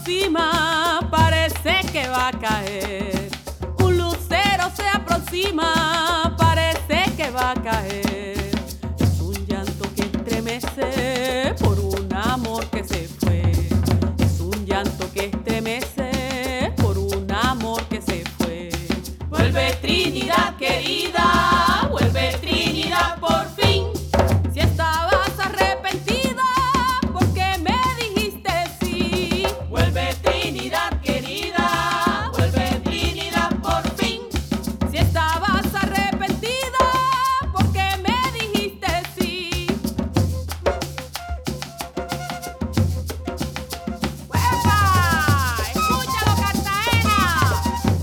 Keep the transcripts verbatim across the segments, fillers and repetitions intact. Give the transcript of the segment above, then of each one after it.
aproxima, parece que va a caer. Un lucero se aproxima, parece que va a caer. Es un llanto que estremece por un amor que se fue. Es un llanto que estremece por un amor que se fue. Vuelve Trinidad querida, vuelve Trinidad por fin. Si estabas arrepentida, ¿por qué me dijiste sí? Vuelve Trinidad querida, vuelve Trinidad por fin. Si estabas arrepentida, ¿por qué me dijiste sí? ¡Uepa! ¡Escúchalo, Cartagena!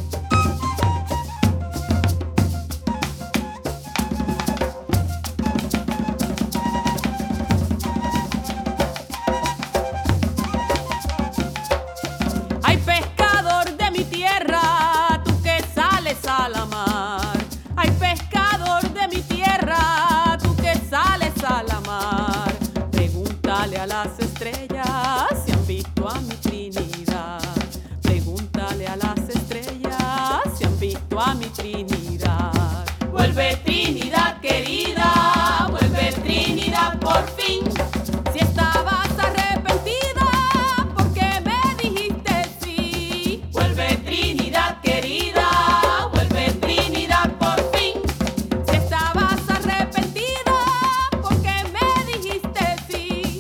Ay, pescador de mi tierra, tú que sales a la mar. Ay, pescador de mi tierra, tú que sales a la mar. Pregúntale a las estrellas si han visto a mi Trinidad. Pregúntale a las estrellas si han visto a mi Trinidad. Vuelve Trinidad querida, vuelve Trinidad por fin. Si estabas arrepentida, ¿por qué me dijiste sí? Vuelve Trinidad querida, vuelve Trinidad por fin. Si estabas arrepentida, ¿por qué me dijiste sí?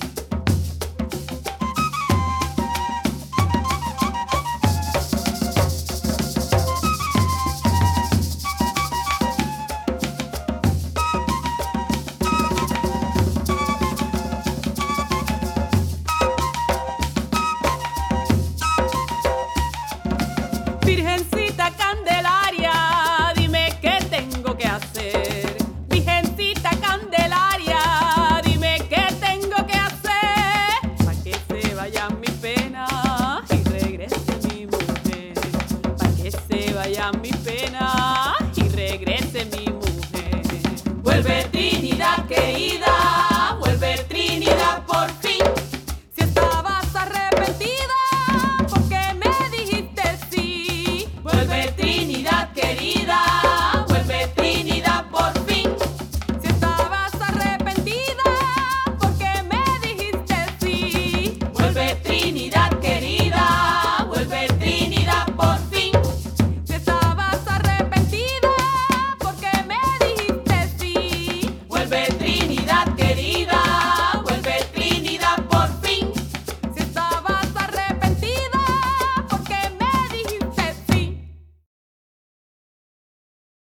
Virgencita Candelaria, dime qué tengo que hacer. Virgencita Candelaria, dime qué tengo que hacer. Pa' que se vayan mis penas y regrese mi mujer. Pa' que se vayan mis penas y regrese mi mujer. Vuelve Trinidad querida.